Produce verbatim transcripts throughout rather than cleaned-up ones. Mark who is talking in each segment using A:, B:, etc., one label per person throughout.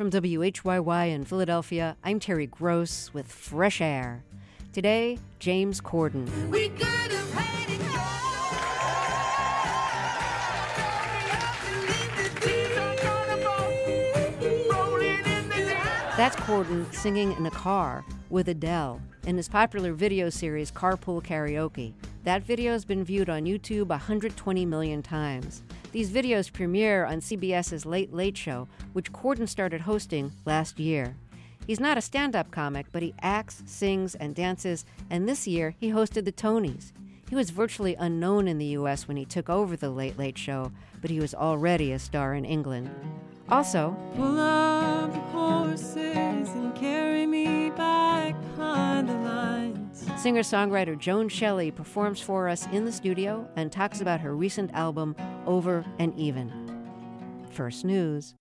A: From W H Y Y in Philadelphia, I'm Terry Gross with Fresh Air. Today, James Corden.
B: We could have had it all.
A: That's Corden singing in a car with Adele in his popular video series Carpool Karaoke. That video has been viewed on YouTube one hundred twenty million times. These videos premiere on CBS's Late Late Show, which Corden started hosting last year. He's not a stand-up comic, but he acts, sings, and dances, and this year he hosted the Tonys. He was virtually unknown in the U S when he took over the Late Late Show, but he was already a star in England. Also,
C: pull up the horses and carry me back behind the lines.
A: Singer-songwriter Joan Shelley performs for us in the studio and talks about her recent album, Over and Even. First News.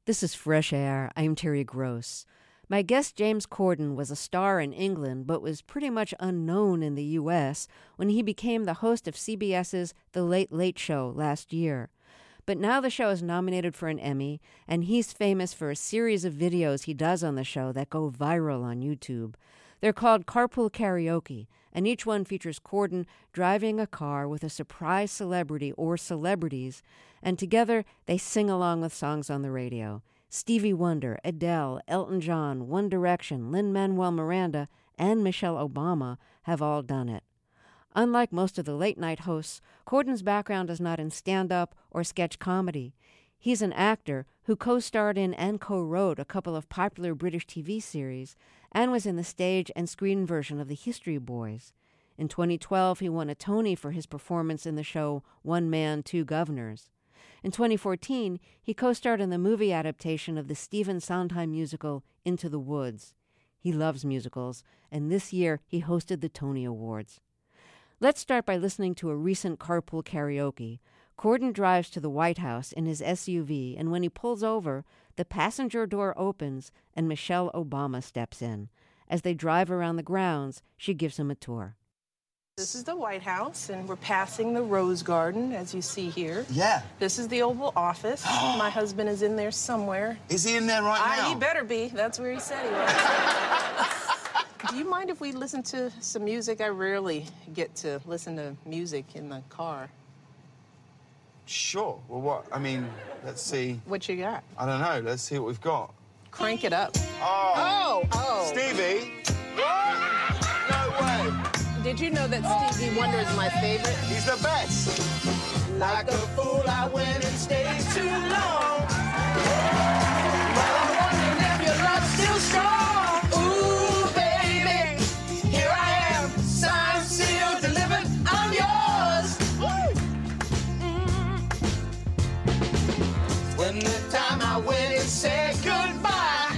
A: This is Fresh Air. I'm Terry Gross. My guest James Corden was a star in England, but was pretty much unknown in the U S when he became the host of CBS's The Late Late Show last year. But now the show is nominated for an Emmy, and he's famous for a series of videos he does on the show that go viral on YouTube. They're called Carpool Karaoke, and each one features Corden driving a car with a surprise celebrity or celebrities, and together they sing along with songs on the radio. Stevie Wonder, Adele, Elton John, One Direction, Lin-Manuel Miranda, and Michelle Obama have all done it. Unlike most of the late-night hosts, Corden's background is not in stand-up or sketch comedy. He's an actor who co-starred in and co-wrote a couple of popular British T V series and was in the stage and screen version of The History Boys. In twenty twelve, he won a Tony for his performance in the show One Man, Two Governors. In twenty fourteen, he co-starred in the movie adaptation of the Stephen Sondheim musical Into the Woods. He loves musicals, and this year he hosted the Tony Awards. Let's start by listening to a recent Carpool Karaoke. Corden drives to the White House in his S U V, and when he pulls over, the passenger door opens and Michelle Obama steps in. As they drive around the grounds, she gives him a tour.
D: This is the White House, and we're passing the Rose Garden, as you see here.
E: Yeah.
D: This is the Oval Office. My husband is in there somewhere.
E: Is he in there right
D: I,
E: now?
D: he better be. That's where he said he was. Do you mind if we listen to some music? I rarely get to listen to music in the car.
E: Sure. Well, what? I mean, let's see.
D: What you got?
E: I don't know. Let's see what we've got.
D: Crank it up.
E: Oh.
D: Oh, oh.
E: Stevie. No way.
D: Did you know that Stevie Wonder is my favorite?
E: He's the best. Like a fool, I went and stayed too long. Well, I'm wondering if your love's still strong. Ooh, baby, here I am, signed, sealed, delivered. I'm yours. Mm. When the time I went and said goodbye,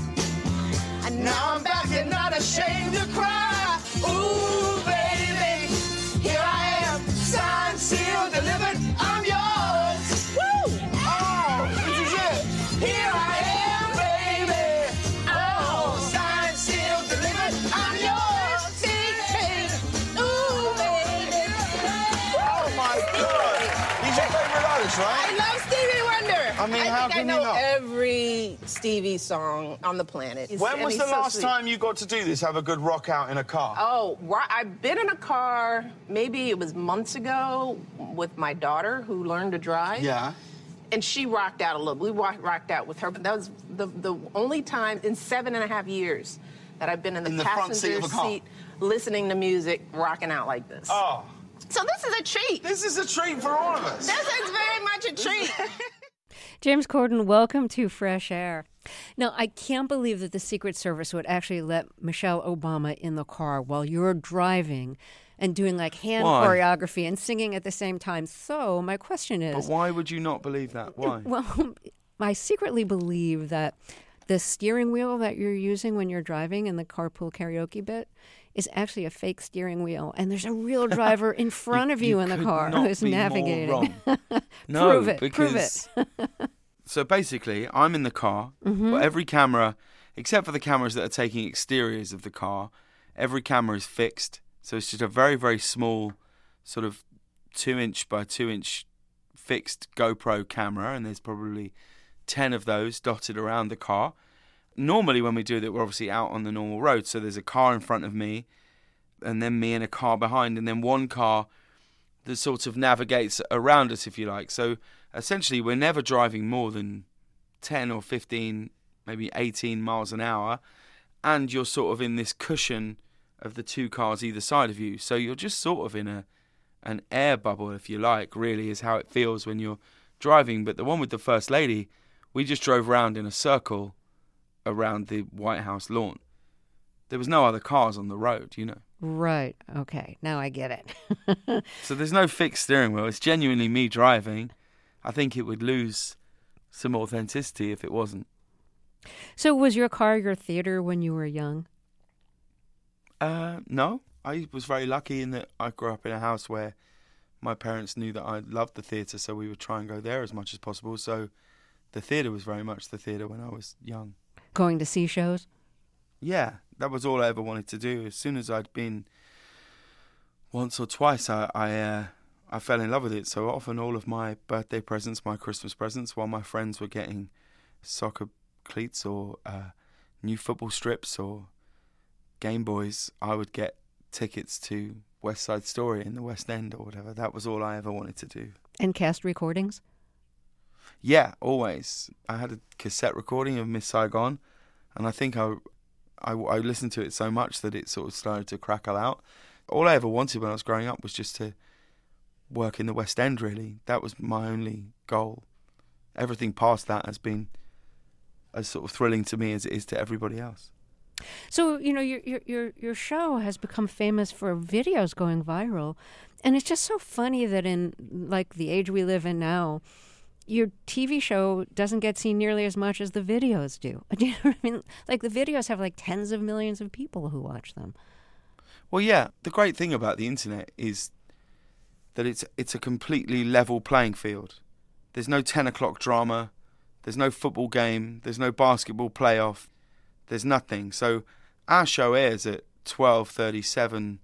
E: and now I'm back and not ashamed to cry. Ooh, baby, here I am, signed, sealed, delivered. I'm yours. Woo! Oh, this is it. Here I am, baby. Oh, signed, sealed, delivered. I'm yours. Baby. Ooh, baby. Oh my God! He's your favorite artist, right?
D: I love Stevie Wonder.
E: I mean,
D: I
E: how
D: think
E: can
D: I
E: you
D: know
E: not?
D: every Stevie song on the planet.
E: When
D: And
E: was
D: he's
E: the
D: so
E: last
D: sweet.
E: time you got to do this, have a good rock out in a car?
D: Oh, ri- I've been in a car, maybe it was months ago, with my daughter who learned to drive.
E: Yeah.
D: And she rocked out a little. We wa- rocked out with her, but that was the, the only time in seven and a half years that I've been in the,
E: In the front seat
D: passenger
E: of a car.
D: seat listening to music, rocking out like this.
E: Oh,
D: So this is a treat.
E: this is a treat for all of us.
D: This is very much a treat.
A: James Corden, welcome to Fresh Air. Now, I can't believe that the Secret Service would actually let Michelle Obama in the car while you're driving and doing like hand
F: Why?
A: choreography and singing at the same time. So my question is,
F: But why would you not believe that? Why?
A: well, I secretly believe that the steering wheel that you're using when you're driving in the carpool karaoke bit is actually a fake steering wheel, and there's a real driver in front of you, in the
F: could
A: car
F: not
A: who's
F: be more
A: navigating.
F: wrong. No,
A: prove it.
F: because
A: Prove it.
F: so basically, I'm in the car,
A: Mm-hmm.
F: but every camera, except for the cameras that are taking exteriors of the car, every camera is fixed. So it's just a very, very small, sort of two inch by two inch fixed GoPro camera, and there's probably ten of those dotted around the car. Normally, when we do that, we're obviously out on the normal road. So there's a car in front of me, and then me and a car behind, and then one car that sort of navigates around us, if you like. So essentially, we're never driving more than ten or fifteen, maybe eighteen miles an hour, and you're sort of in this cushion of the two cars either side of you. So you're just sort of in a an air bubble, if you like, really, is how it feels when you're driving. But the one with the First Lady, we just drove around in a circle around the White House lawn. There was no other cars on the road, you know.
A: Right. Okay. Now I get it.
F: So there's no fixed steering wheel. It's genuinely me driving. I think it would lose some authenticity if it wasn't.
A: So was your car your theater when you were young?
F: Uh, no. I was very lucky in that I grew up in a house where my parents knew that I loved the theatre, so we would try and go there as much as possible. So the theatre was very much the theatre when I was young.
A: Going to see shows?
F: Yeah, that was all I ever wanted to do. As soon as I'd been once or twice, I I, uh, I fell in love with it. So often all of my birthday presents, my Christmas presents, while my friends were getting soccer cleats or uh, new football strips or Game Boys, I would get tickets to West Side Story in the West End or whatever. That was all I ever wanted to do.
A: And cast recordings?
F: Yeah, always. I had a cassette recording of Miss Saigon, and I think I, I, I listened to it so much that it sort of started to crackle out. All I ever wanted when I was growing up was just to work in the West End, really. That was my only goal. Everything past that has been as sort of thrilling to me as it is to everybody else.
A: So, you know, your your your your show has become famous for videos going viral, and it's just so funny that in, like, the age we live in now, your T V show doesn't get seen nearly as much as the videos do. Do you know what I mean? Like, the videos have, like, tens of millions of people who watch them.
F: Well, yeah, the great thing about the internet is that it's it's a completely level playing field. There's no ten o'clock drama, there's no football game, there's no basketball playoff, there's nothing. So our show airs at twelve thirty-seven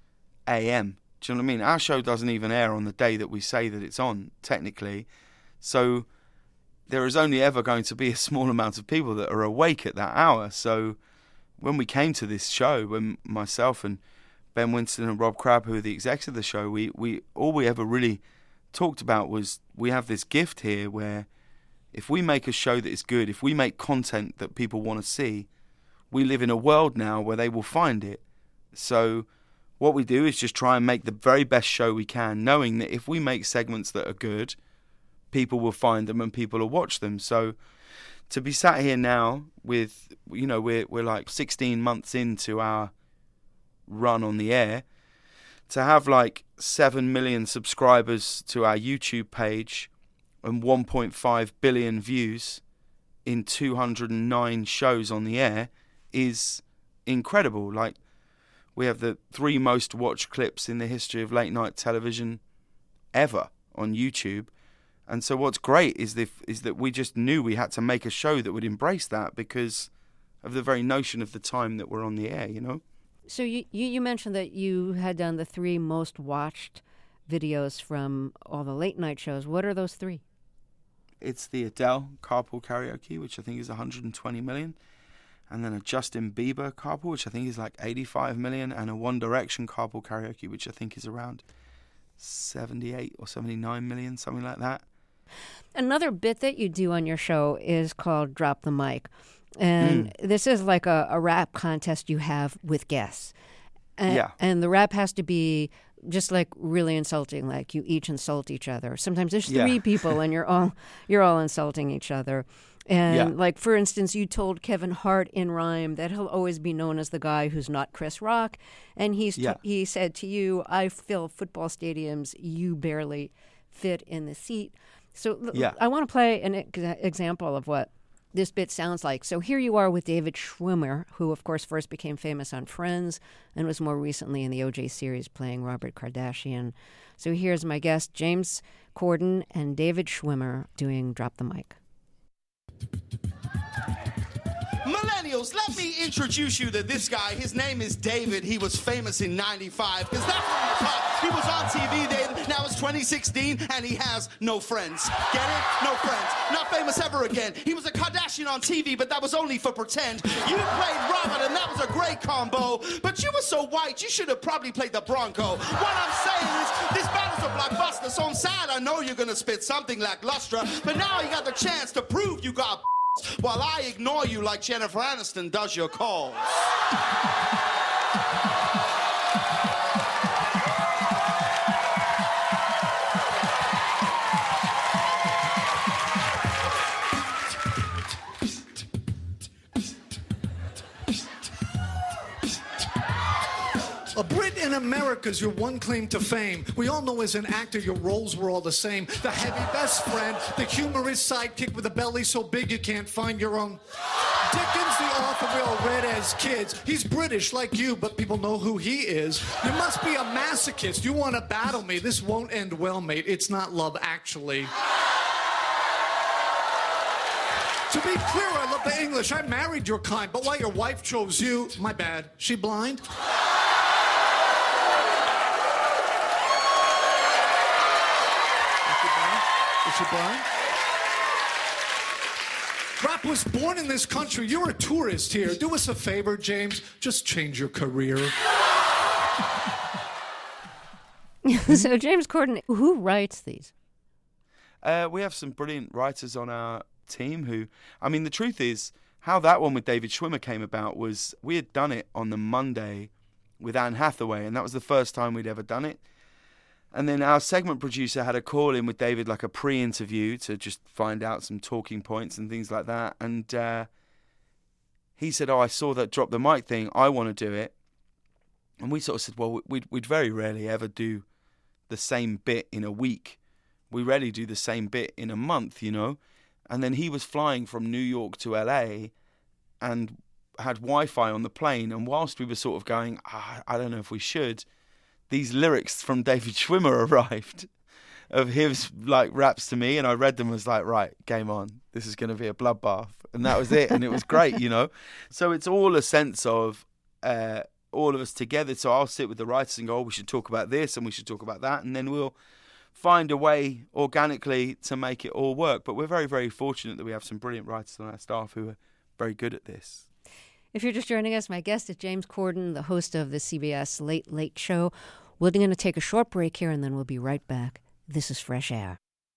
F: a.m. Do you know what I mean? Our show doesn't even air on the day that we say that it's on, technically. So there is only ever going to be a small amount of people that are awake at that hour. So when we came to this show, when myself and Ben Winston and Rob Crabb, who are the execs of the show, we, we all we ever really talked about was we have this gift here where if we make a show that is good, if we make content that people want to see, we live in a world now where they will find it. So what we do is just try and make the very best show we can, knowing that if we make segments that are good, people will find them and people will watch them. So to be sat here now with, you know, we're we're like sixteen months into our run on the air, to have like seven million subscribers to our YouTube page and one point five billion views in two hundred nine shows on the air is incredible. Like, we have the three most watched clips in the history of late night television ever on YouTube. And so what's great is that, is that we just knew we had to make a show that would embrace that because of the very notion of the time that we're on the air, you know?
A: So you, you, you mentioned that you had done the three most watched videos from all the late night shows. What are those three?
F: It's the Adele Carpool Karaoke, which I think is one hundred twenty million. And then a Justin Bieber Carpool, which I think is like eighty-five million. And a One Direction Carpool Karaoke, which I think is around seventy-eight or seventy-nine million, something like that.
A: Another bit that you do on your show is called Drop the Mic. And mm. this is like a, a rap contest you have with guests. And,
F: yeah.
A: And the rap has to be just like really insulting, like you each insult each other. Sometimes there's three
F: yeah.
A: people and you're all you're all insulting each other. And
F: yeah.
A: like, for instance, you told Kevin Hart in rhyme that he'll always be known as the guy who's not Chris Rock. And he's
F: yeah.
A: t- he said to you, I fill football stadiums, you barely fit in the seat. So
F: yeah.
A: I want to play an ex- example of what this bit sounds like. So here you are with David Schwimmer, who, of course, first became famous on Friends and was more recently in the O J series playing Robert Kardashian. So here's my guest, James Corden and David Schwimmer doing Drop the Mic.
E: Millennials, let me introduce you to this guy. His name is David. He was famous in ninety-five, because that's when he was hot. He was on T V then. Now it's twenty sixteen, and he has no friends. Get it? No friends. Not famous ever again. He was a Kardashian on T V, but that was only for pretend. You played Robert, and that was a great combo. But you were so white, you should have probably played the Bronco. What I'm saying is, this battle's a blockbuster, so I'm sad I know you're gonna spit something lackluster. But now you got the chance to prove you got while I ignore you like Jennifer Aniston does your calls.
G: A Brit in America's your one claim to fame. We all know as an actor your roles were all the same. The heavy best friend, the humorous sidekick with a belly so big you can't find your own. Dickens, the author we all read as kids. He's British like you, but people know who he is. You must be a masochist. You want to battle me. This won't end well, mate. It's not Love Actually. To be clear, I love the English. I married your kind, but why your wife chose you, my bad. She blind? Is she blind? Is she blind? Rap was born in this country. You're a tourist here. Do us a favor, James. Just change your career.
A: So, James Corden, who writes these?
F: Uh, we have some brilliant writers on our team who, I mean, the truth is, how that one with David Schwimmer came about was we had done it on the Monday with Anne Hathaway, and that was the first time we'd ever done it. And then our segment producer had a call in with David, like a pre-interview, to just find out some talking points and things like that. And uh, he said, oh, I saw that drop the mic thing. I want to do it. And we sort of said, well, we'd, we'd very rarely ever do the same bit in a week. We rarely do the same bit in a month, you know. And then he was flying from New York to L A and had Wi-Fi on the plane. And whilst we were sort of going, ah, I don't know if we should, these lyrics from David Schwimmer arrived of his like raps to me. And I read them and was like, right, game on. This is going to be a bloodbath. And that was it. And it was great, you know. So it's all a sense of uh, all of us together. So I'll sit with the writers and go, oh, we should talk about this and we should talk about that. And then we'll find a way organically to make it all work. But we're very, very fortunate that we have some brilliant writers on our staff who are very good at this.
A: If you're just joining us, my guest is James Corden, the host of the C B S Late Late Show. We're going to take a short break here, and then we'll be right back. This is Fresh Air.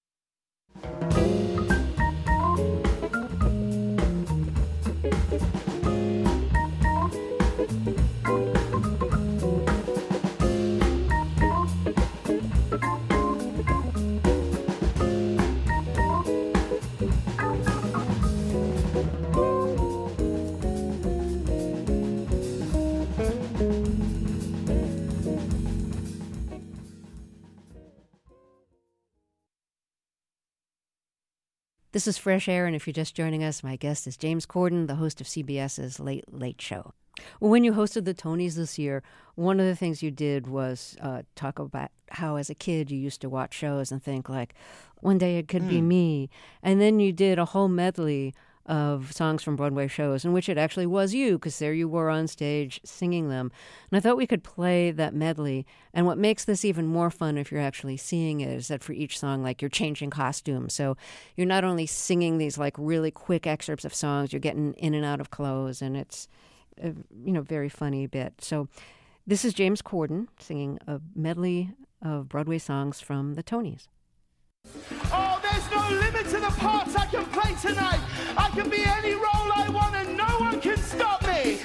A: This is Fresh Air, and if you're just joining us, my guest is James Corden, the host of CBS's Late Late Show. When you hosted the Tonys this year, one of the things you did was uh, talk about how as a kid you used to watch shows and think like, one day it could mm. be me. And then you did a whole medley of songs from Broadway shows in which it actually was you, because there you were on stage singing them. And I thought we could play that medley. And what makes this even more fun if you're actually seeing it is that for each song, like, you're changing costumes. So you're not only singing these like really quick excerpts of songs, you're getting in and out of clothes, and it's a, you know, very funny bit. So this is James Corden singing a medley of Broadway songs from the Tonys.
E: Oh, there's no limit to the parts I can play tonight. I can be any role I want and no one can stop me.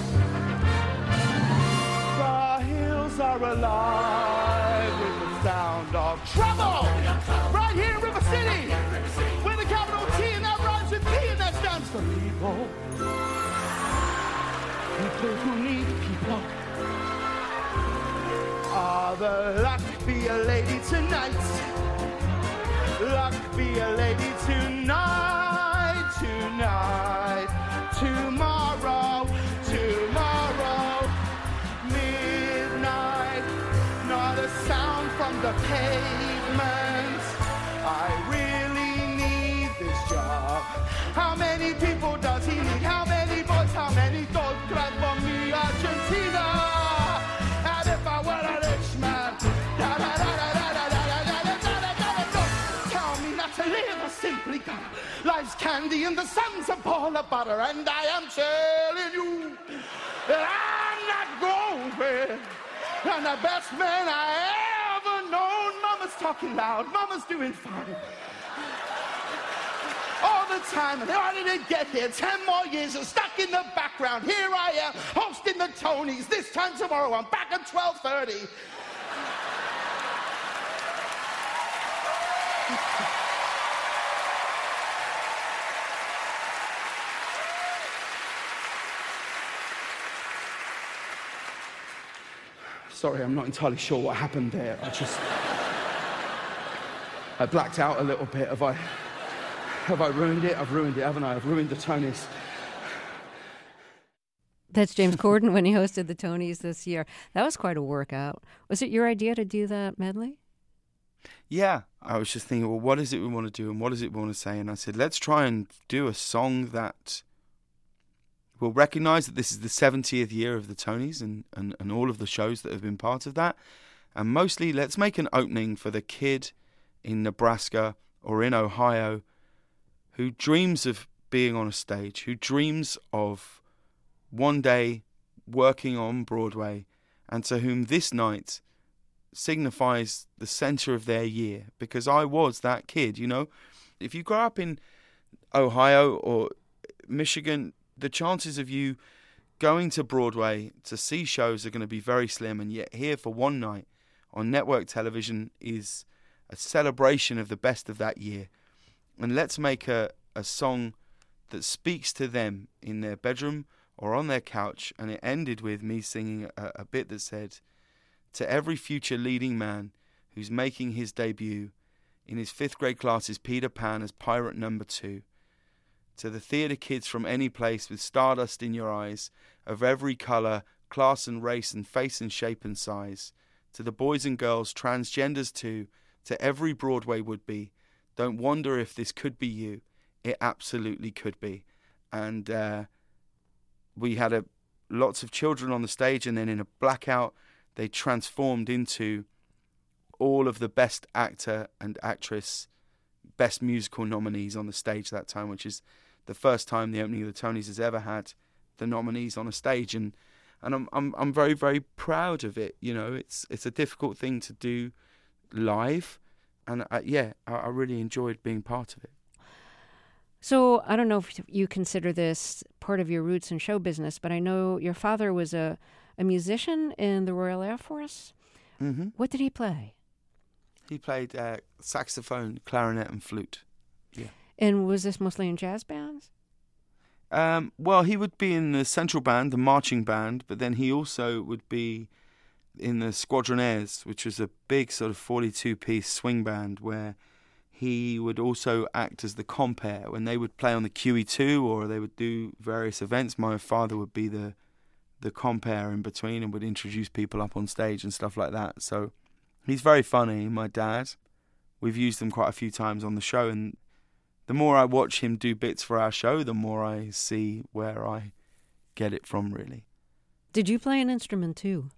E: The hills are alive with the sound of trouble. Right here in River City, with a capital T, and that rhymes with P, and that stands for people. People who need people. Ah, the luck be a lady tonight. Luck be a lady tonight, tonight, tomorrow, tomorrow, midnight, not a sound from the pavement. I really need this job. How many people does he need? How many boys? How many dogs? Grab for me, Argentina. And if I were a rich man, da da da da da da da. Simply got life's candy and the sun's a ball of butter, and I am telling you that I'm not going. I'm the best man I ever known. Mama's talking loud, Mama's doing fine all the time. And how did it get here? Ten more years and stuck in the background. Here I am hosting the Tonys. This time tomorrow I'm back at twelve thirty. Sorry, I'm not entirely sure what happened there. I just... I blacked out a little bit. Have I... Have I ruined it? I've ruined it, haven't I? I've ruined the Tonys.
A: That's James Corden when he hosted the Tonys this year. That was quite a workout. Was it your idea to do that medley?
F: Yeah. I was just thinking, well, what is it we want to do and what is it we want to say? And I said, let's try and do a song that will recognise that this is the seventieth year of the Tonys and, and, and all of the shows that have been part of that. And mostly, let's make an opening for the kid in Nebraska or in Ohio who dreams of being on a stage, who dreams of one day working on Broadway, and to whom this night signifies the centre of their year. Because I was that kid, you know. If you grow up in Ohio or Michigan, the chances of you going to Broadway to see shows are going to be very slim, and yet here for one night on network television is a celebration of the best of that year. And let's make a, a song that speaks to them in their bedroom or on their couch. And it ended with me singing a, a bit that said, to every future leading man who's making his debut in his fifth grade class as Peter Pan as pirate number two, to the theatre kids from any place with stardust in your eyes, of every colour, class and race and face and shape and size, to the boys and girls, transgenders too, to every Broadway would-be, don't wonder if this could be you. It absolutely could be. And uh, we had a, lots of children on the stage, and then in a blackout, they transformed into all of the best actor and actress, best musical nominees on the stage that time, which is the first time the opening of the Tonys has ever had the nominees on a stage. And and I'm I'm I'm very, very proud of it. You know, it's it's a difficult thing to do live, and I, yeah, I, I really enjoyed being part of it.
A: So I don't know if you consider this part of your roots in show business, but I know your father was a, a musician in the Royal Air Force.
F: Mm-hmm.
A: What did he play?
F: He played uh, saxophone, clarinet, and flute. Yeah.
A: And was this mostly in jazz bands?
F: Um, well, he would be in the central band, the marching band, but then he also would be in the Squadronaires, which was a big sort of forty-two piece swing band where he would also act as the compere. When they would play on the Q E two or they would do various events, my father would be the the compere in between and would introduce people up on stage and stuff like that. So he's very funny, my dad. We've used him quite a few times on the show, and the more I watch him do bits for our show, the more I see where I get it from, really.
A: Did you play an instrument too?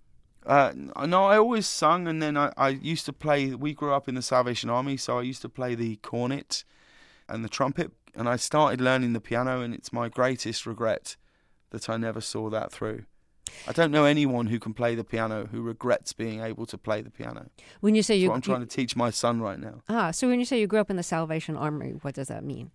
F: Uh, no, I always sung, and then I, I used to play, we grew up in the Salvation Army, so I used to play the cornet and the trumpet, and I started learning the piano, and it's my greatest regret that I never saw that through. I don't know anyone who can play the piano who regrets being able to play the piano.
A: When you say
F: That's
A: you,
F: what I'm trying
A: you,
F: to teach my son right now.
A: Ah, so when you say you grew up in the Salvation Army, what does that mean?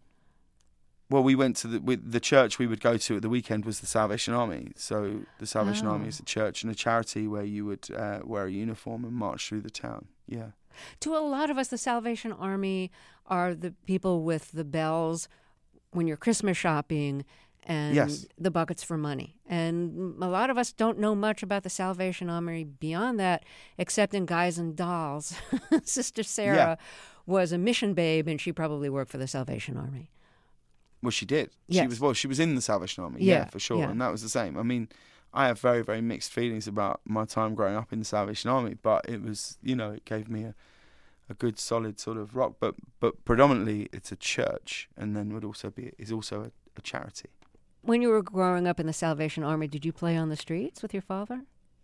F: Well, we went to the with the church we would go to at the weekend was the Salvation Army. So the Salvation
A: Oh.
F: Army is a church and a charity where you would uh, wear a uniform and march through the town. Yeah.
A: To a lot of us, the Salvation Army are the people with the bells when you're Christmas shopping and
F: Yes.
A: the buckets for money. And a lot of us don't know much about the Salvation Army beyond that, except in Guys and Dolls. Sister Sarah
F: Yeah.
A: was a mission babe, and she probably worked for the Salvation Army.
F: Well, she did. She
A: Yes.
F: was well. She was in the Salvation Army. Yeah,
A: Yeah,
F: for sure.
A: yeah.
F: And that was the same. I mean, I have very, very mixed feelings about my time growing up in the Salvation Army, but it was, you know, it gave me a, a good, solid sort of rock. But but predominantly, it's a church, and then would also be is also a, a charity.
A: When you were growing up in the Salvation Army, did you play on the streets with your father?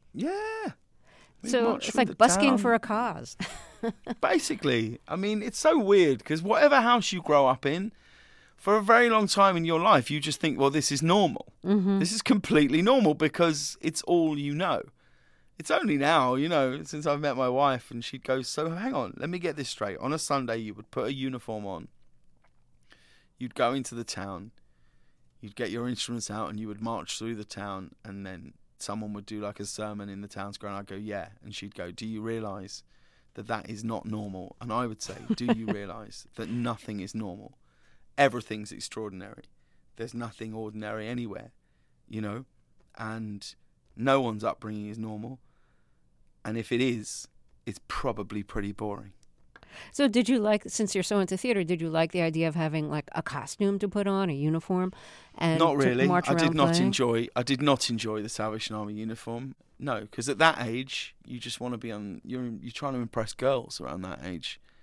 F: Yeah. We
A: So
F: marched
A: it's
F: through
A: like
F: the
A: busking
F: town.
A: for a cause.
F: Basically, I mean, it's so weird because whatever house you grow up in, for a very long time in your life, you just think, well, this is normal.
A: Mm-hmm.
F: This is completely normal because it's all you know. It's only now, you know, since I've met my wife, and she'd go, so hang on, let me get this straight. On a Sunday, you would put a uniform on. You'd go into the town. You'd get your instruments out and you would march through the town, and then someone would do like a sermon in the town square, and I'd go, yeah. And she'd go, do you realise that that is not normal? And I would say, do you realise that nothing is normal? Everything's extraordinary. There's nothing ordinary anywhere, you know? And no one's upbringing is normal. And if it is, it's probably pretty boring.
A: So did you like, since you're so into theater, did you like the idea of having like a costume to put on, a uniform, and
F: Not
A: to
F: really.
A: march
F: I
A: around
F: did not
A: playing?
F: enjoy. I did not enjoy the Salvation Army uniform. No, because at that age, you just want to be on. You're you're trying to impress girls around that age,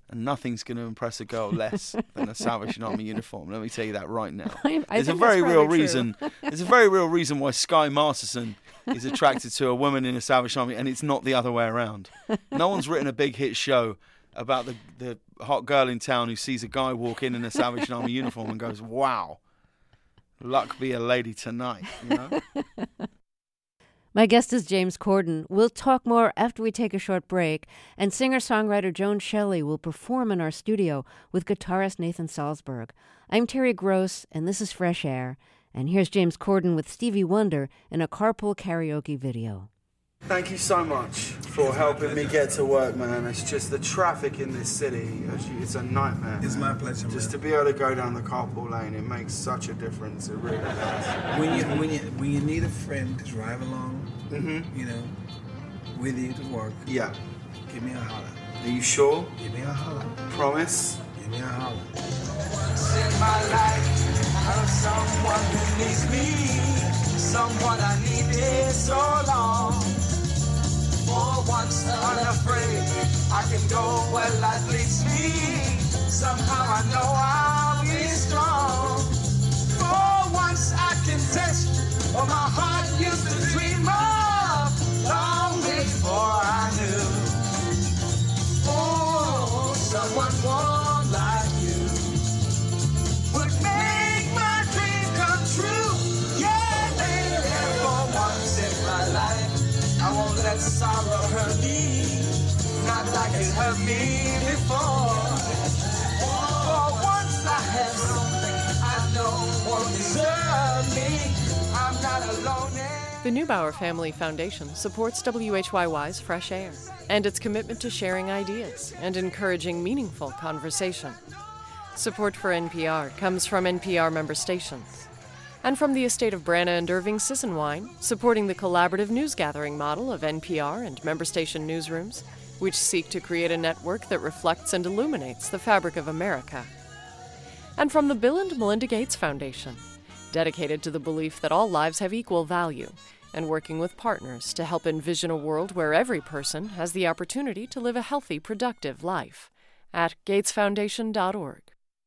F: And nothing's going to impress a girl less than a Salvation Army uniform. Let me tell you that right now.
A: I, I
F: there's a
A: think
F: very
A: that's
F: real
A: probably true.
F: reason. There's a very real reason why Sky Masterson is attracted to a woman in a Salvation Army, and it's not the other way around. No one's written a big hit show about the the hot girl in town who sees a guy walk in in a Salvation Army uniform and goes, "Wow, luck be a lady tonight." You know.
A: My guest is James Corden. We'll talk more after we take a short break, and singer-songwriter Joan Shelley will perform in our studio with guitarist Nathan Salzberg. I'm Terry Gross, and this is Fresh Air. And here's James Corden with Stevie Wonder in a carpool karaoke video.
F: Thank you so much for helping me get to work, man. It's just the traffic in this city, it's a nightmare.
H: It's my pleasure, man.
F: Just to be able to go down the carpool lane, it makes such a difference. It really does.
H: When you when you when you need a friend to drive along,
F: Mm-hmm.
H: you know, with you to work,
F: Yeah.
H: give me a holler.
F: Are you sure?
H: Give me a holler.
F: Promise?
H: Give me a holler.
E: In my life, I have someone who needs me, someone I needed so long. For once unafraid, I can go where life leads me. Somehow I know I'll be strong. For once I can taste what my heart used to dream of, long before I knew. Oh, someone warm like you would make my dream come true. Yeah, baby, for once in my life, I won't let sorrow hurt me, not like it hurt me before. For once I have something I know won't desert me. I'm not alone.
I: The Neubauer Family Foundation supports W H Y Y's Fresh Air and its commitment to sharing ideas and encouraging meaningful conversation. Support for N P R comes from N P R member stations and from the estate of Branna and Irving Sisson-Wine, supporting the collaborative news gathering model of N P R and member station newsrooms, which seek to create a network that reflects and illuminates the fabric of America. And from the Bill and Melinda Gates Foundation, dedicated to the belief that all lives have equal value, and working with partners to help envision a world where every person has the opportunity to live a healthy, productive life, at gates foundation dot org.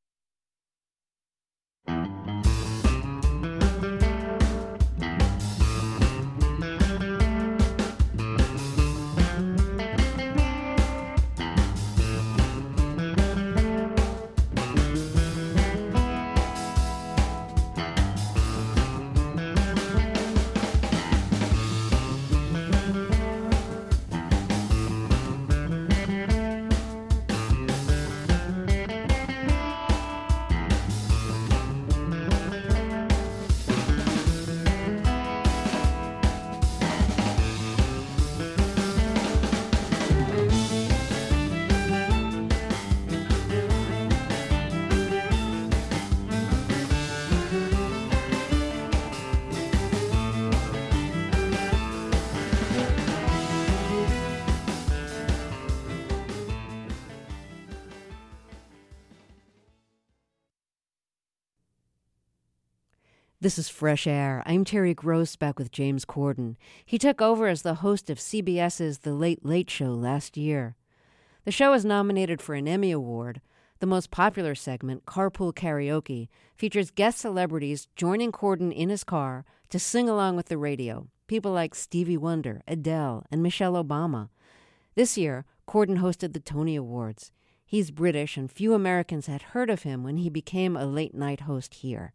A: This is Fresh Air. I'm Terry Gross, back with James Corden. He took over as the host of CBS's The Late Late Show last year. The show is nominated for an Emmy Award. The most popular segment, Carpool Karaoke, features guest celebrities joining Corden in his car to sing along with the radio. People like Stevie Wonder, Adele, and Michelle Obama. This year, Corden hosted the Tony Awards. He's British, and few Americans had heard of him when he became a late-night host here.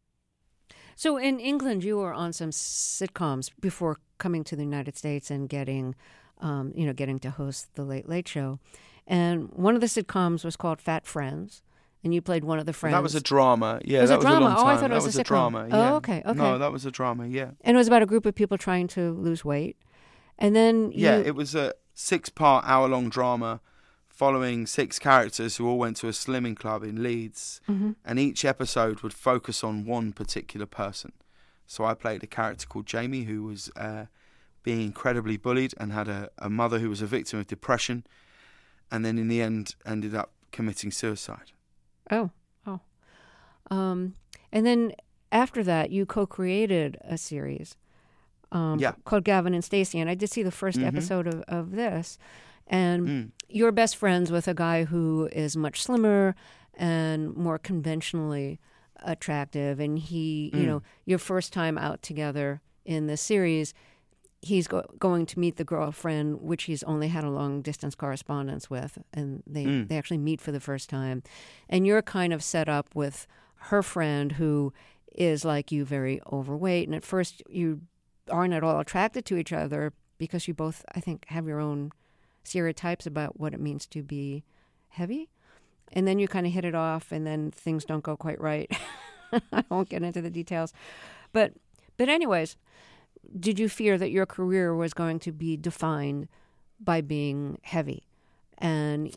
A: So in England, you were on some sitcoms before coming to the United States and getting, um, you know, getting to host the Late Late Show. And one of the sitcoms was called Fat Friends, and you played one of the friends.
F: That was a drama. Yeah,
A: it was
F: that
A: a
F: was
A: drama.
F: a long time.
A: Oh, I thought it
F: that
A: was,
F: was
A: a
F: a
A: sitcom.
F: drama. Yeah.
A: Oh, okay, okay.
F: No, that was a drama. Yeah.
A: And it was about a group of people trying to lose weight. And then you...
F: Yeah, it was a six-part, hour-long drama following six characters who all went to a slimming club in Leeds,
A: mm-hmm.
F: and each episode would focus on one particular person. So I played a character called Jamie, who was uh, being incredibly bullied and had a, a mother who was a victim of depression, and then in the end ended up committing suicide.
A: Oh, oh. Um, and then after that, you co-created a series um,
F: yeah.
A: called Gavin and Stacey, and I did see the first
F: mm-hmm.
A: episode of, of this. And
F: Mm.
A: you're best friends with a guy who is much slimmer and more conventionally attractive. And he, you
F: Mm.
A: know, your first time out together in the series, he's go- going to meet the girlfriend, which he's only had a long distance correspondence with. And they,
F: Mm.
A: they actually meet for the first time. And you're kind of set up with her friend who is like you, very overweight. And at first you aren't at all attracted to each other because you both, I think, have your own stereotypes about what it means to be heavy. And then you kind of hit it off, and then things don't go quite right. I won't get into the details. But but anyways, did you fear that your career was going to be defined by being heavy? And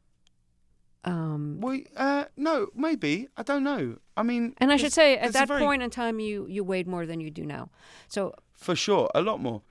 A: um
F: Well, uh, no, maybe. I don't know. I mean...
A: and I should
F: there's-
A: say, at
F: there's a
A: that
F: very-
A: point in time, you, you weighed more than you do now. So
F: For sure, a lot more.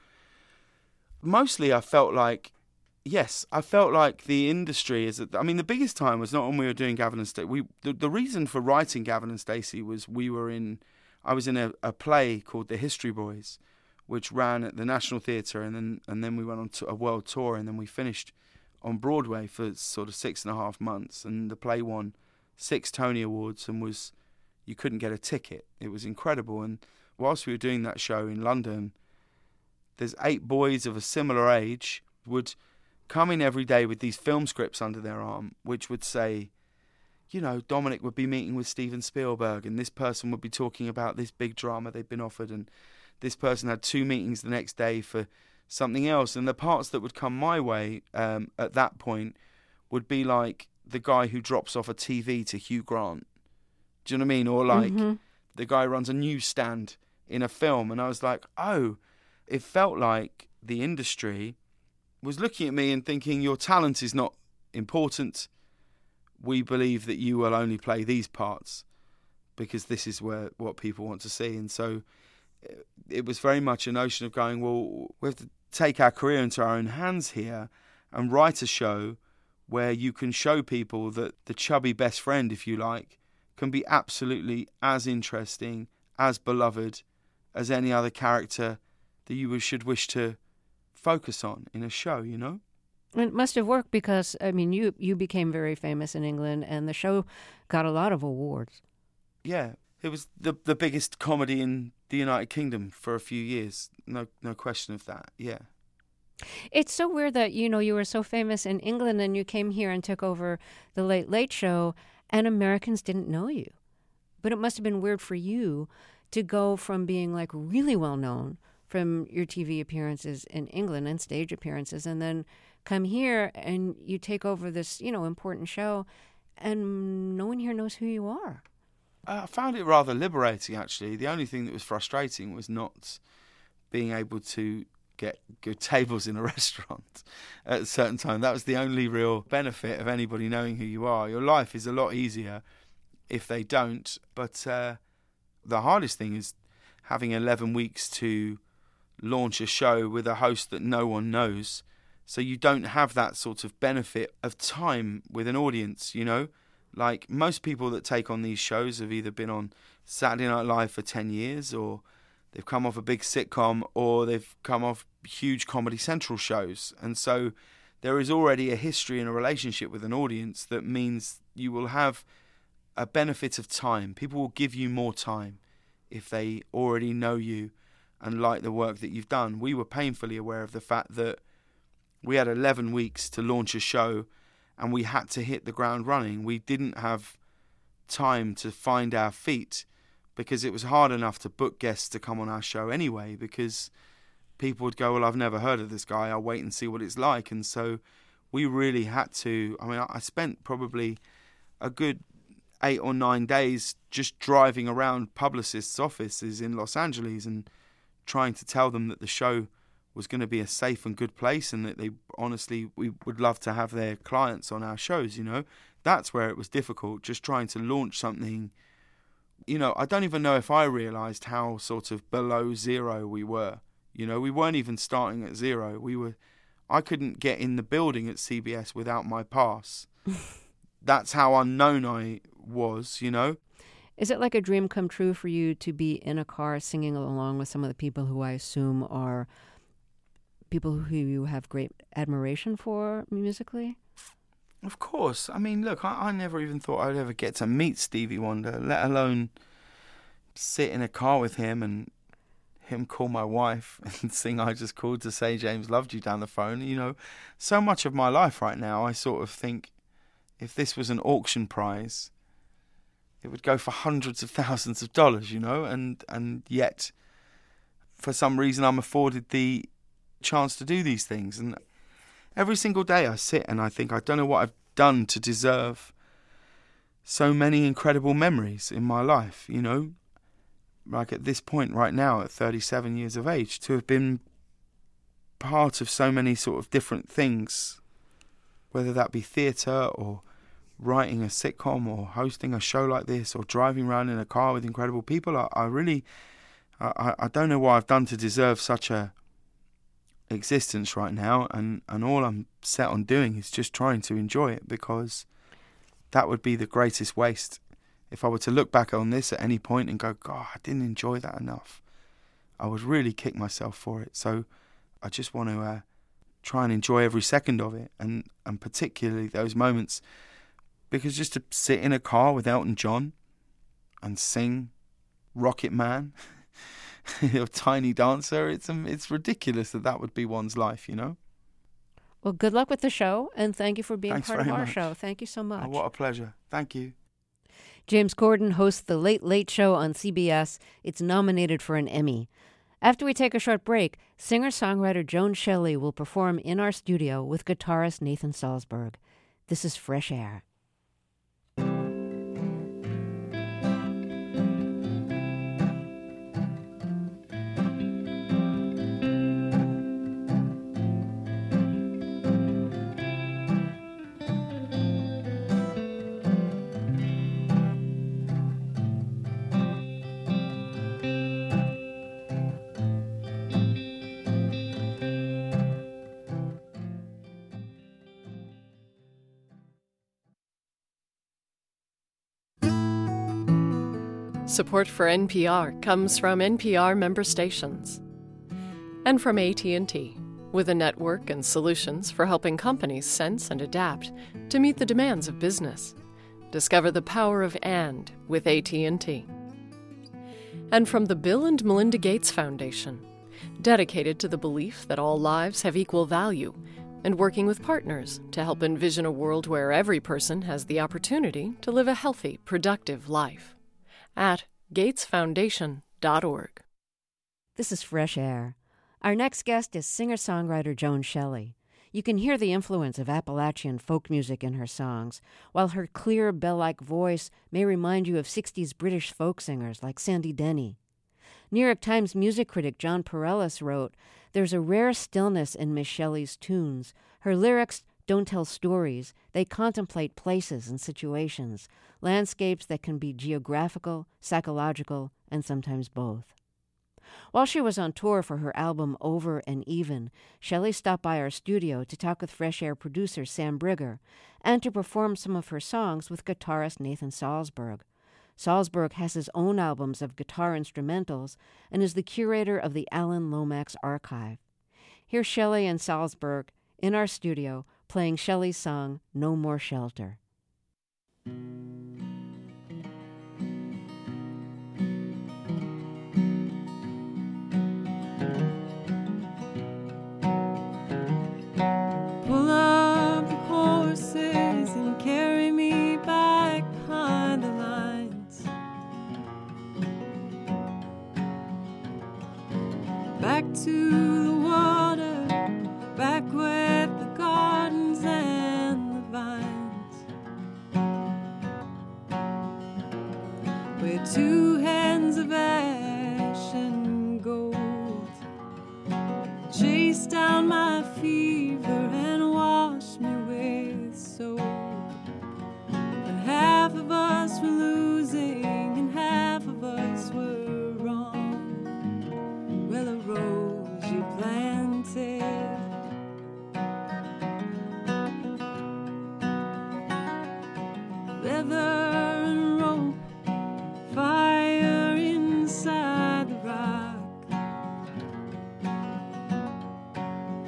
F: Mostly I felt like, yes, I felt like the industry is... I mean, the biggest time was not when we were doing Gavin and Stacey. We, the, the reason for writing Gavin and Stacey was we were in... I was in a, a play called The History Boys, which ran at the National Theatre, and then and then we went on to a world tour, and then we finished on Broadway for sort of six and a half months, and the play won six Tony Awards and was... You couldn't get a ticket. It was incredible, and whilst we were doing that show in London, there's eight boys of a similar age would come in every day with these film scripts under their arm, which would say, you know, Dominic would be meeting with Steven Spielberg, and this person would be talking about this big drama they've been offered, and this person had two meetings the next day for something else. And the parts that would come my way um, at that point would be like the guy who drops off a T V to Hugh Grant. Do you know what I mean? Or like
A: Mhm.
F: the guy who runs a newsstand in a film. And I was like, oh, it felt like the industry was looking at me and thinking, your talent is not important. We believe that you will only play these parts because this is where what people want to see. And so it was very much a notion of going, well, we have to take our career into our own hands here and write a show where you can show people that the chubby best friend, if you like, can be absolutely as interesting, as beloved as any other character that you should wish to focus on in a show, you know?
A: it must have worked because, I mean, you, you became very famous in England, and the show got a lot of awards.
F: Yeah, it was the the biggest comedy in the United Kingdom for a few years. No no question of that, yeah.
A: It's so weird that, you know, you were so famous in England and you came here and took over the Late Late Show and Americans didn't know you. But it must have been weird for you to go from being like really well known from your T V appearances in England and stage appearances and then come here and you take over this, you know, important show and no one here knows who you are.
F: Uh, I found it rather liberating, actually. The only thing that was frustrating was not being able to get good tables in a restaurant at a certain time. That was the only real benefit of anybody knowing who you are. Your life is a lot easier if they don't. But uh, the hardest thing is having eleven weeks to launch a show with a host that no one knows. So you don't have that sort of benefit of time with an audience, you know? Like, most people that take on these shows have either been on Saturday Night Live for ten years, or they've come off a big sitcom, or they've come off huge Comedy Central shows. And so there is already a history and a relationship with an audience that means you will have a benefit of time. People will give you more time if they already know you and like the work that you've done. We were painfully aware of the fact that we had eleven weeks to launch a show and we had to hit the ground running. We didn't have time to find our feet because it was hard enough to book guests to come on our show anyway, because people would go, well, I've never heard of this guy, I'll wait and see what it's like. And so we really had to, I mean, I spent probably a good eight or nine days just driving around publicists' offices in Los Angeles and trying to tell them that the show was going to be a safe and good place and that they honestly, we would love to have their clients on our shows, you know. That's where it was difficult, just trying to launch something. You know, I don't even know if I realised how sort of below zero we were. You know, we weren't even starting at zero. We were, I couldn't get in the building at C B S without my pass. That's how unknown I was, you know.
A: Is it like a dream come true for you to be in a car singing along with some of the people who I assume are people who you have great admiration for musically?
F: Of course. I mean, look, I, I never even thought I'd ever get to meet Stevie Wonder, let alone sit in a car with him and him call my wife and sing I Just Called to Say James Loved You down the phone. You know, so much of my life right now, I sort of think if this was an auction prize, it would go for hundreds of thousands of dollars, you know, and, and yet for some reason I'm afforded the chance to do these things. And every single day I sit and I think, I don't know what I've done to deserve so many incredible memories in my life, you know. Like at this point right now, at thirty-seven years of age, to have been part of so many sort of different things, whether that be theatre or writing a sitcom or hosting a show like this or driving around in a car with incredible people. I, I really, I, I don't know what I've done to deserve such a existence right now, and, and all I'm set on doing is just trying to enjoy it, because that would be the greatest waste. If I were to look back on this at any point and go, God, I didn't enjoy that enough, I would really kick myself for it. So I just want to uh, try and enjoy every second of it, and, and particularly those moments, because just to sit in a car with Elton John and sing Rocket Man or Tiny Dancer, it's, um, it's ridiculous that that would be one's life, you know?
A: Well, good luck with the show, and thank you for being
F: Thanks
A: part of
F: very
A: our
F: much.
A: show. Thank you so much.
F: Oh, what a pleasure. Thank you.
A: James Corden hosts The Late Late Show on C B S. It's nominated for an Emmy. After we take a short break, singer-songwriter Joan Shelley will perform in our studio with guitarist Nathan Salzberg. This is Fresh Air.
I: Support for N P R comes from N P R member stations and from A T and T, with a network and solutions for helping companies sense and adapt to meet the demands of business. Discover the power of and with A T and T. And from the Bill and Melinda Gates Foundation, dedicated to the belief that all lives have equal value, and working with partners to help envision a world where every person has the opportunity to live a healthy, productive life. At gates foundation dot org.
A: This is Fresh Air. Our next guest is singer-songwriter Joan Shelley. You can hear the influence of Appalachian folk music in her songs, while her clear, bell-like voice may remind you of sixties British folk singers like Sandy Denny. New York Times music critic John Pareles wrote, "There's a rare stillness in Miss Shelley's tunes. Her lyrics don't tell stories. They contemplate places and situations, landscapes that can be geographical, psychological, and sometimes both." While she was on tour for her album Over and Even, Shelley stopped by our studio to talk with Fresh Air producer Sam Brigger and to perform some of her songs with guitarist Nathan Salzberg. Salzberg has his own albums of guitar instrumentals and is the curator of the Alan Lomax Archive. Here's Shelley and Salzberg in our studio playing Shelley's song No More Shelter.
C: Pull up the horses and carry me back behind the lines. Back to the water, back with the gardens and the vines. Where two hands of ash and gold chase down my fever and wash me with soap. And half of us were losing and half of us were wrong. Well, a rose you planted, leather and rope, fire inside the rock.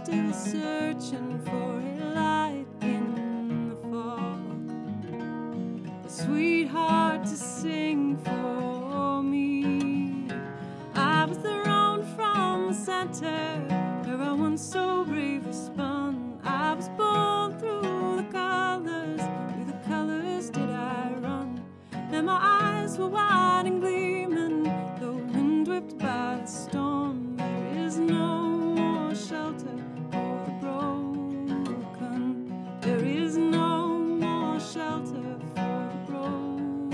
C: still searching for a light in the fog, a sweetheart to sing for me. I was thrown from the center where I once so bravely spun. I was born through the colors, through the colors did I run, and my eyes were wide and gleaming, the wind whipped by the storm. There is no more shelter for the broken. There is no more shelter for the broken.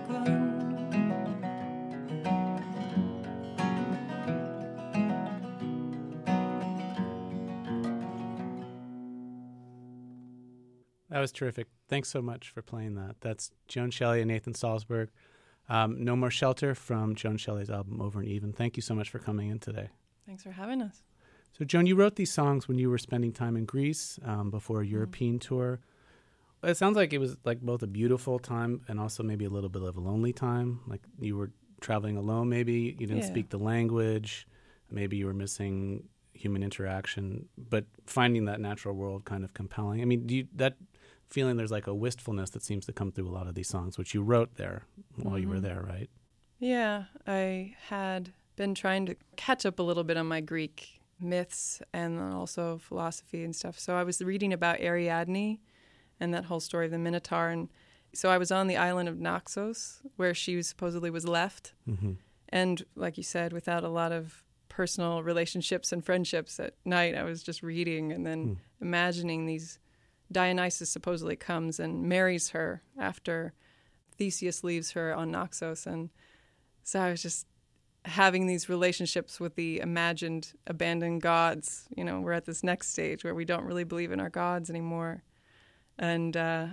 J: That was terrific. Thanks so much for playing that. That's Joan Shelley and Nathan Salzberg. Um, No More Shelter from Joan Shelley's album Over and Even. Thank you so much for coming in today.
I: Thanks for having us.
J: So, Joan, you wrote these songs when you were spending time in Greece um, before a European tour. It sounds like it was like both a beautiful time and also maybe a little bit of a lonely time. Like you were traveling alone, maybe. You didn't
I: Yeah.
J: speak the language. Maybe you were missing human interaction, but finding that natural world kind of compelling. I mean, do you, that feeling there's like a wistfulness that seems to come through a lot of these songs, which you wrote there while you were
I: Mhm.
J: there, right?
I: Yeah, I had been trying to catch up a little bit on my Greek myths and also philosophy and stuff. So I was reading about Ariadne and that whole story of the Minotaur. And so I was on the island of Naxos, where she supposedly was left.
J: Mm-hmm.
I: And like you said, without a lot of personal relationships and friendships at night, I was just reading and then
J: Mm.
I: imagining these. Dionysus supposedly comes and marries her after Theseus leaves her on Naxos. And so I was just having these relationships with the imagined abandoned gods. You know, we're at this next stage where we don't really believe in our gods anymore. And uh,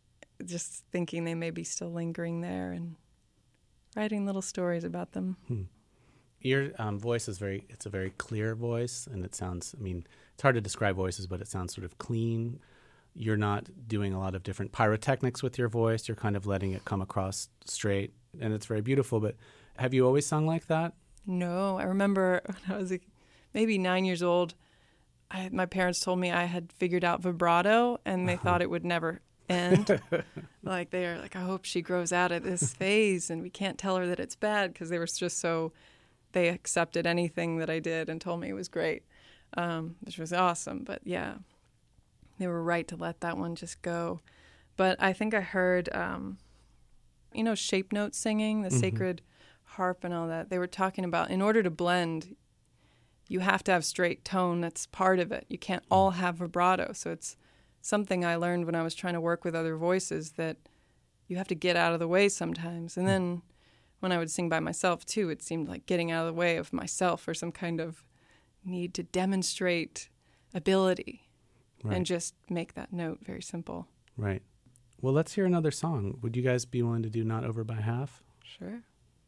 I: just thinking they may be still lingering there and writing little stories about them.
J: Hmm. Your um, voice is very, it's a very clear voice, and it sounds, I mean, it's hard to describe voices, but it sounds sort of clean. You're not doing a lot of different pyrotechnics with your voice. You're kind of letting it come across straight, and it's very beautiful. But have you always sung like that?
I: No, I remember when I was like, maybe nine years old, I, my parents told me I had figured out vibrato, and they
J: Uh-huh.
I: thought it would never end. Like they were like, I hope she grows out of this phase, and we can't tell her that it's bad, because they were just so, they accepted anything that I did and told me it was great, um, which was awesome. But yeah, they were right to let that one just go. But I think I heard, um, you know, shape note singing, the
J: Mhm.
I: sacred harp and all that. They were talking about in order to blend, you have to have straight tone. That's part of it. You can't all have vibrato. So it's something I learned when I was trying to work with other voices, that you have to get out of the way sometimes. And then when I would sing by myself too, it seemed like getting out of the way of myself or some kind of need to demonstrate ability.
J: Right.
I: And just make that note very simple.
J: Right. Well, let's hear another song. Would you guys be willing to do Not Over by Half?
I: Sure.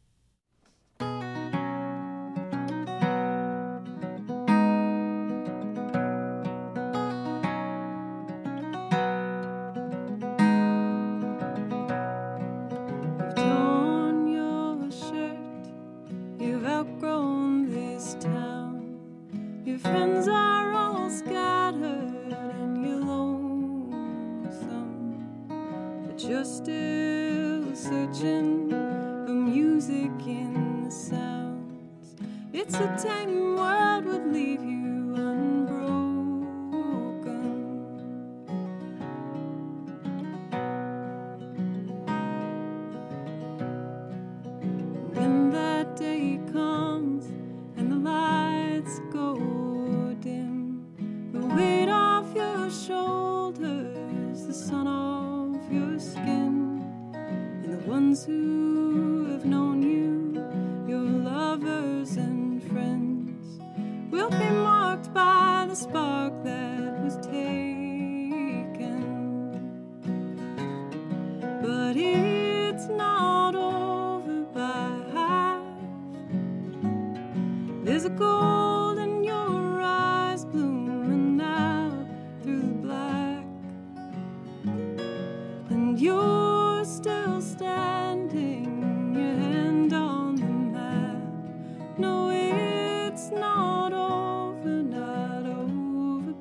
C: You've torn your shirt, you've outgrown this town. Your friends are all scattered and you're lonesome, but you're still searching for music in the sounds. It's a tame world would leave you unbroken. When that day comes and the lights go dim, the weight off your shoulders, the sun off your skin, and the ones who have known you, your lovers and friends, will be marked by the spark that was taken. But it's not over by half. There's a gold in your eyes blooming out through the black, and you're still standing, your hand on the map. No, it's not over, not over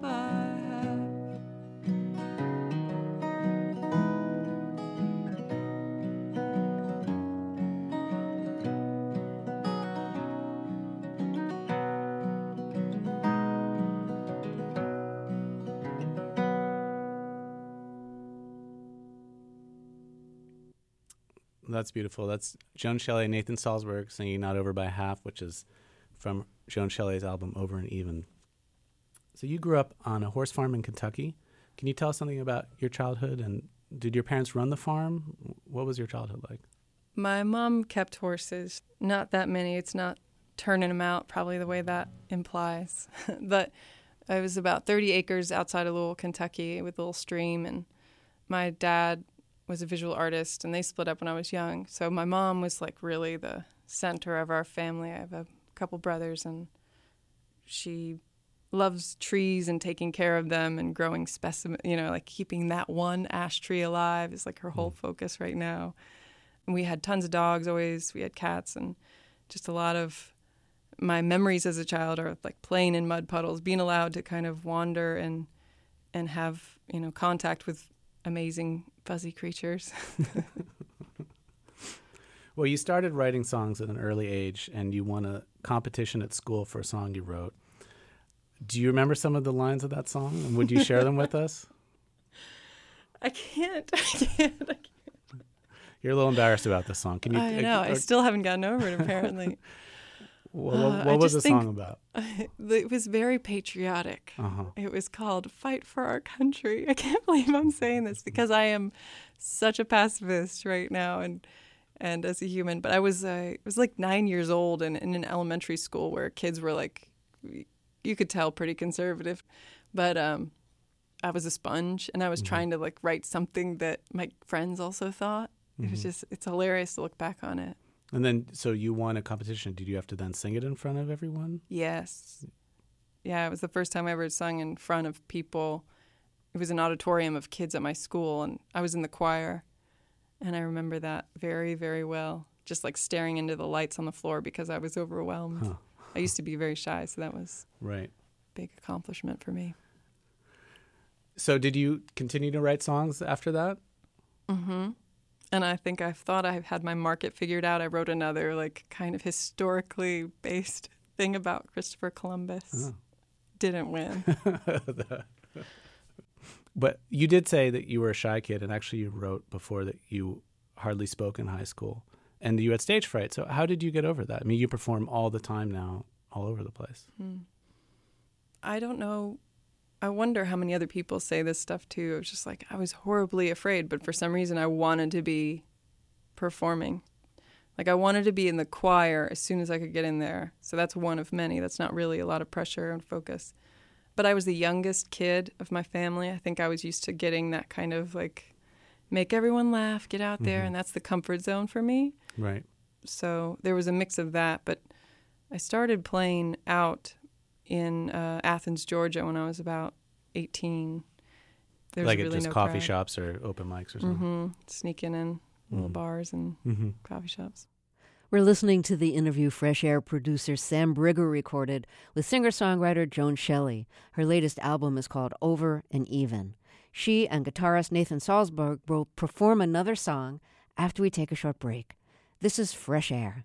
J: That's beautiful. That's Joan Shelley and Nathan Salzberg singing Not Over by Half, which is from Joan Shelley's album Over and Even. So you grew up on a horse farm in Kentucky. Can you tell us something about your childhood? And did your parents run the farm? What was your childhood like?
K: My mom kept horses. Not that many. It's not turning them out probably the way that implies. But it was about thirty acres outside of Louisville, Kentucky with a little stream. And my dad was a visual artist, and they split up when I was young. So my mom was like really the center of our family. I have a couple brothers, and she loves trees and taking care of them and growing specimen, you know, like keeping that one ash tree alive is like her whole focus right now. And we had tons of dogs always. We had cats, and just a lot of my memories as a child are like playing in mud puddles, being allowed to kind of wander and and have, you know, contact with amazing fuzzy creatures.
J: Well, you started writing songs at an early age, and you won a competition at school for a song you wrote. Do you remember some of the lines of that song, and would you share them with us?
K: I can't. I can't. I can't.
J: You're a little embarrassed about this song. Can you?
K: I know.
J: Uh,
K: I still haven't gotten over it, apparently.
J: What,
K: Uh,
J: what
K: I
J: was the
K: just think
J: song about?
K: It was very patriotic.
J: Uh-huh.
K: It was called Fight for Our Country. I can't believe I'm saying this because I am such a pacifist right now and and as a human. But I was uh, I was like nine years old and in an elementary school where kids were like, you could tell, pretty conservative. But um, I was a sponge, and I was
J: Mm-hmm.
K: trying to like write something that my friends also thought. It was
J: Mhm.
K: just, it's hilarious to look back on it.
J: And then, so you won a competition. Did you have to then sing it in front of everyone?
K: Yes. Yeah, it was the first time I ever sung in front of people. It was an auditorium of kids at my school, and I was in the choir. And I remember that very, very well, just like staring into the lights on the floor because I was overwhelmed.
J: Huh.
K: I used to be very shy, so that was
J: Right.
K: a big accomplishment for me.
J: So did you continue to write songs after that?
K: Mm-hmm. And I think I thought I had my market figured out. I wrote another like kind of historically based thing about Christopher Columbus.
J: Oh.
K: Didn't win.
J: But you did say that you were a shy kid, and actually you wrote before that you hardly spoke in high school, and you had stage fright. So how did you get over that? I mean, you perform all the time now, all over the place.
K: Hmm. I don't know. I wonder how many other people say this stuff too. It was just like, I was horribly afraid, but for some reason I wanted to be performing. Like I wanted to be in the choir as soon as I could get in there. So that's one of many. That's not really a lot of pressure and focus. But I was the youngest kid of my family. I think I was used to getting that kind of like, make everyone laugh, get out there,
J: Mhm.
K: and that's the comfort zone for me.
J: Right.
K: So there was a mix of that, but I started playing out in uh, Athens, Georgia when I was about eighteen. There's
J: like
K: really
J: at just
K: no
J: coffee
K: crowd.
J: shops or open mics or something.
K: Mm-hmm. Sneaking in little
J: Mhm.
K: bars and
J: Mhm.
K: coffee shops.
A: We're listening to the interview Fresh Air producer Sam Brigger recorded with singer-songwriter Joan Shelley. Her latest album is called Over and Even. She and guitarist Nathan Salzberg will perform another song after we take a short break. This is Fresh Air.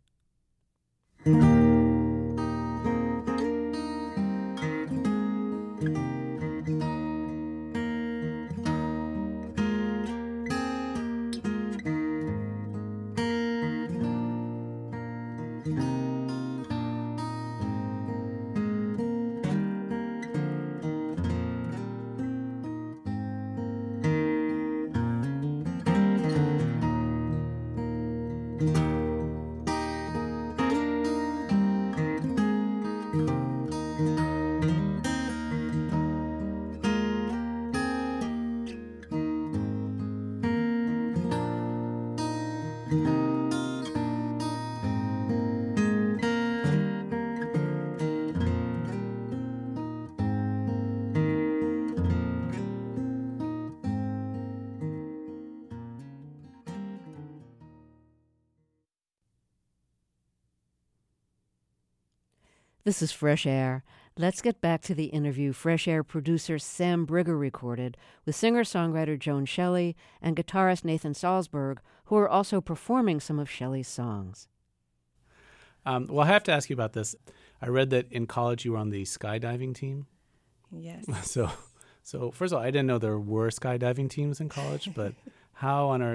A: This is Fresh Air. Let's get back to the interview Fresh Air producer Sam Brigger recorded with singer-songwriter Joan Shelley and guitarist Nathan Salzberg, who are also performing some of Shelley's songs.
J: Um, well, I have to ask you about this. I read that in college you were on the skydiving team.
K: Yes.
J: So, so first of all, I didn't know there were skydiving teams in college, but how on earth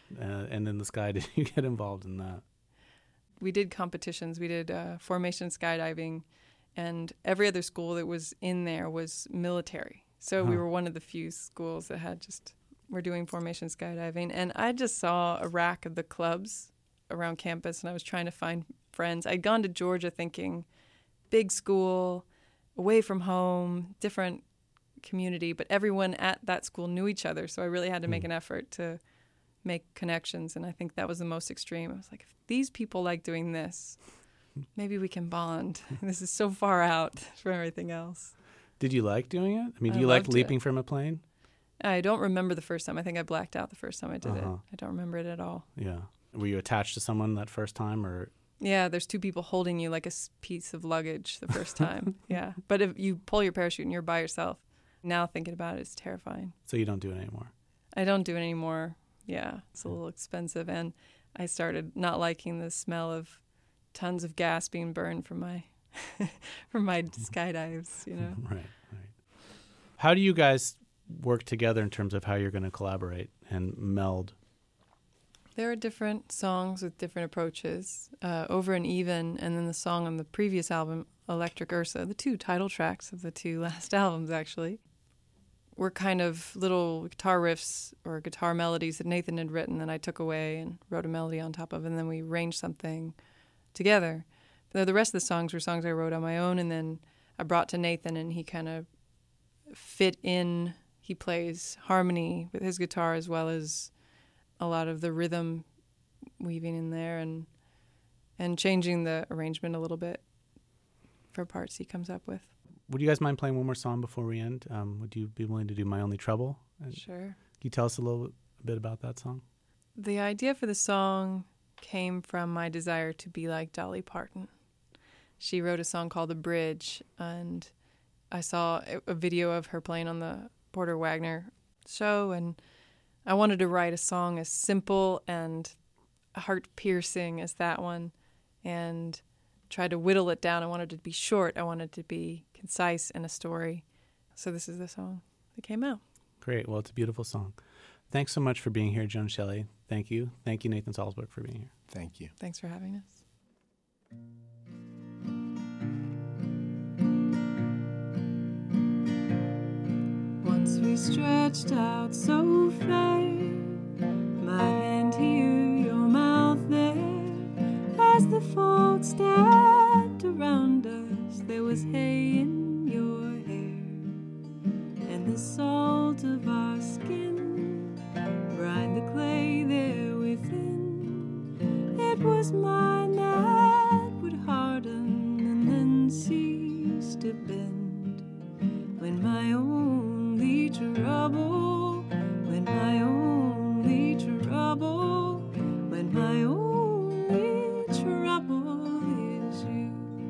J: Uh, and in the sky, did you get involved in that?
K: We did competitions. We did uh, formation skydiving, and every other school that was in there was military. So
J: Huh.
K: we were one of the few schools that had just, we're doing formation skydiving. And I just saw a rack of the clubs around campus, and I was trying to find friends. I'd gone to Georgia thinking big school, away from home, different community, but everyone at that school knew each other. So I really had to make
J: Mm.
K: an effort to make connections. And I think that was the most extreme. I was like, if these people like doing this, maybe we can bond. This is so far out from everything else.
J: Did you like doing it? I mean, do
K: I
J: you like
K: loved
J: leaping
K: it.
J: from a plane?
K: I don't remember the first time. I think I blacked out the first time I did
J: Uh-huh.
K: it. I don't remember it at all.
J: Yeah. Were you attached to someone that first time, or?
K: Yeah, there's two people holding you like a s- piece of luggage the first time. Yeah. But if you pull your parachute and you're by yourself, now thinking about it, it's terrifying.
J: So you don't do it anymore?
K: I don't do it anymore. Yeah, it's a little expensive. And I started not liking the smell of tons of gas being burned from my from my skydives, you know.
J: Right, right. How do you guys work together in terms of how you're going to collaborate and meld?
K: There are different songs with different approaches. Uh, Over and Even, and then the song on the previous album, Electric Ursa, the two title tracks of the two last albums, actually, were kind of little guitar riffs or guitar melodies that Nathan had written and I took away and wrote a melody on top of, and then we arranged something together. But the rest of the songs were songs I wrote on my own, and then I brought to Nathan, and he kind of fit in. He plays harmony with his guitar as well as a lot of the rhythm weaving in there, and and changing the arrangement a little bit for parts he comes up with.
J: Would you guys mind playing one more song before we end? Um, would you be willing to do My Only Trouble? And
K: Sure.
J: Can you tell us a little bit about that song?
K: The idea for the song came from my desire to be like Dolly Parton. She wrote a song called The Bridge, and I saw a- a video of her playing on the Porter Wagner show, and I wanted to write a song as simple and heart-piercing as that one, and try to whittle it down. I wanted it to be short. I wanted it to be concise and a story. So this is the song that came out.
J: Great. Well, it's a beautiful song. Thanks so much for being here, Joan Shelley. Thank you. Thank you, Nathan Salzberg, for being here.
L: Thank you.
K: Thanks for having us.
C: Once we stretched out so fair, my hand here, your mouth there. As the folk stepped around us, there was hay in your hair, and the salt of our skin brine the clay there within. It was mine that would harden and then cease to bend. When my only trouble, when my only trouble, when my only trouble is you.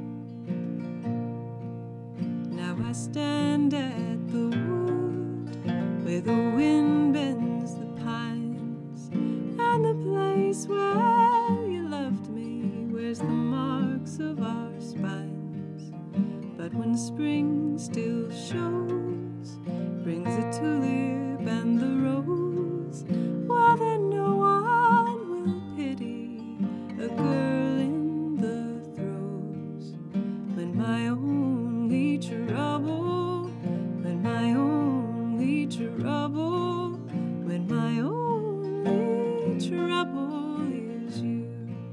C: Now I stand at the wood where the wind bends the pines, and the place where you loved me wears the marks of our spines. But when spring still shows, brings a tulip and the rose, well then no one will pity a girl in the throes. When my only trouble, when my only trouble, when my only trouble is you.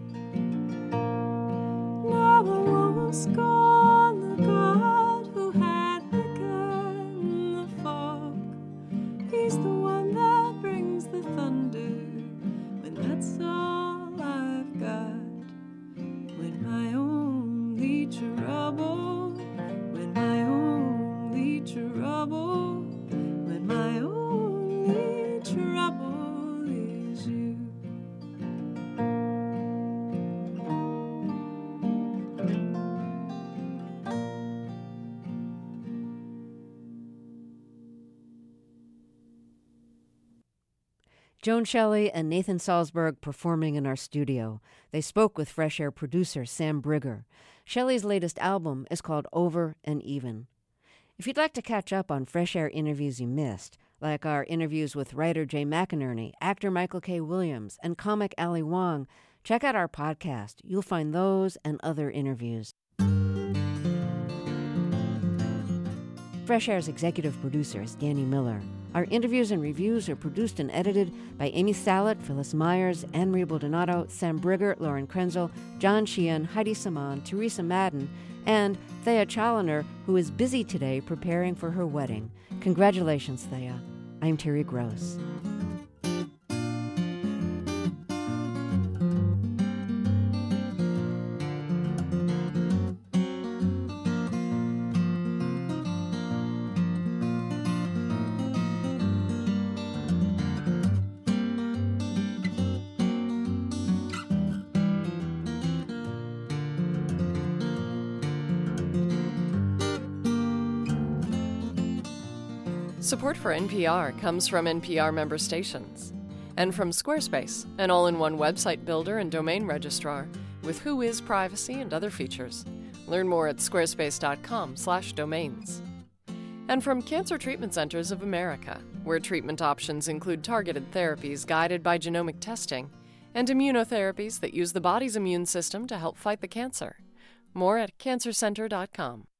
C: Now I won't scorn the God who had begun the fog. He's the one that brings the thunder when that's all I've got. When my only trouble, when my only trouble, when my only trouble is you.
A: Joan Shelley and Nathan Salzberg performing in our studio. They spoke with Fresh Air producer Sam Brigger. Shelley's latest album is called Over and Even. If you'd like to catch up on Fresh Air interviews you missed, like our interviews with writer Jay McInerney, actor Michael K. Williams, and comic Ali Wong, check out our podcast. You'll find those and other interviews. Fresh Air's executive producer is Danny Miller. Our interviews and reviews are produced and edited by Amy Salet, Phyllis Myers, Anne-Marie Baldonado, Sam Brigger, Lauren Krenzel, John Sheehan, Heidi Saman, Teresa Madden, and Thea Challoner, who is busy today preparing for her wedding. Congratulations, Thea. I'm Terry Gross.
I: Support for N P R comes from N P R member stations and from Squarespace, an all-in-one website builder and domain registrar with Whois privacy and other features. Learn more at squarespace dot com slash domains. And from Cancer Treatment Centers of America, where treatment options include targeted therapies guided by genomic testing and immunotherapies that use the body's immune system to help fight the cancer. More at cancer center dot com.